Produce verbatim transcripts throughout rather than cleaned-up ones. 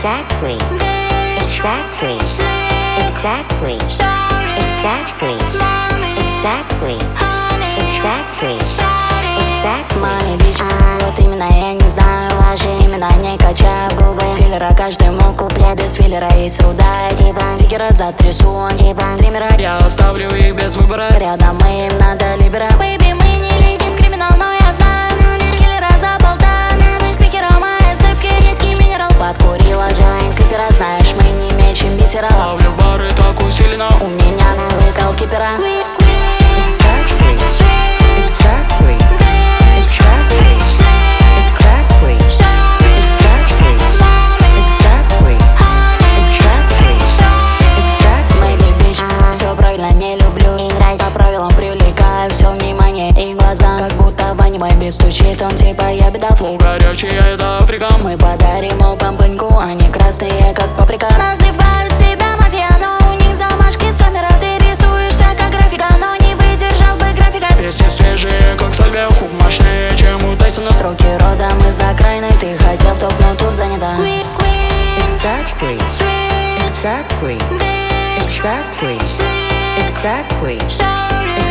Exactly. Exactly. Exactly. Exactly. Exactly. Exactly. Exactly. Мами, бич, вот именно я не знаю ваши имена, не качаю в губы филлера. Каждый мой куплет из филлера есть руда. Типа тикера затрясу, типа триммера. Я оставлю их без выбора. Рядом мы им надо либера. Бэйби, мы не лезем в криминал, но я знаю номер киллера за полтана. Спикера мои цепки, редкий минерал. Подкурила джойнт слипера, знаешь, мы не мечем бисера. Ловлю бары так усиленно. У меня на выкалке пера. Exactly. Exactly. Exactly. Exactly. Exactly. Exactly. Exactly. Exactly. Baby, bitch, все правильно, не люблю играть по правилам, привлекаю все внимание и глаза. Как будто в аниме без стучит он, типа я беда. Флоу горячий, я это Африка. Мы подарим опам пыньку, они красные, как паприка. Называют себя мафия, но у них замашки с камеры. Ты рисуешься как графика, но не выдержал бы графика. Песни свежие, как сальвия, хук мощнее, чем у Тайсона. Строки родом из окраины, ты хотел в топ, но тут занята. Exactly. Exactly. Exactly. Exactly.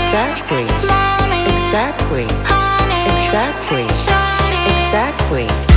Exactly. Exactly. Exactly. Exactly.